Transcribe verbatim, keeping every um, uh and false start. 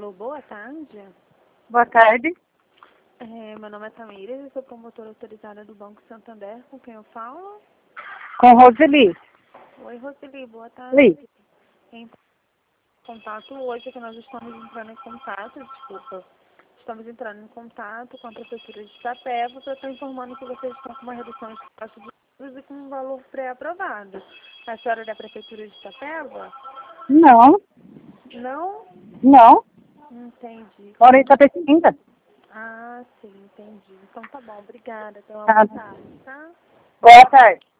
Alô, boa tarde. Boa tarde. É, meu nome é Tamires, eu sou promotora autorizada do Banco Santander. Com quem eu falo? Com Roseli. Oi, Roseli, boa tarde. Li. Em contato hoje que nós estamos entrando em contato, desculpa. Estamos entrando em contato com a Prefeitura de Itapeva para estar informando que vocês estão com uma redução de taxa de juros e com um valor pré-aprovado. A senhora é da Prefeitura de Itapeva? Não, Não? não. Entendi. Moro em Itapetininga. Ah, sim, entendi. Então tá bom, obrigada. Tenha uma Tá. boa tarde, tá? Boa tarde.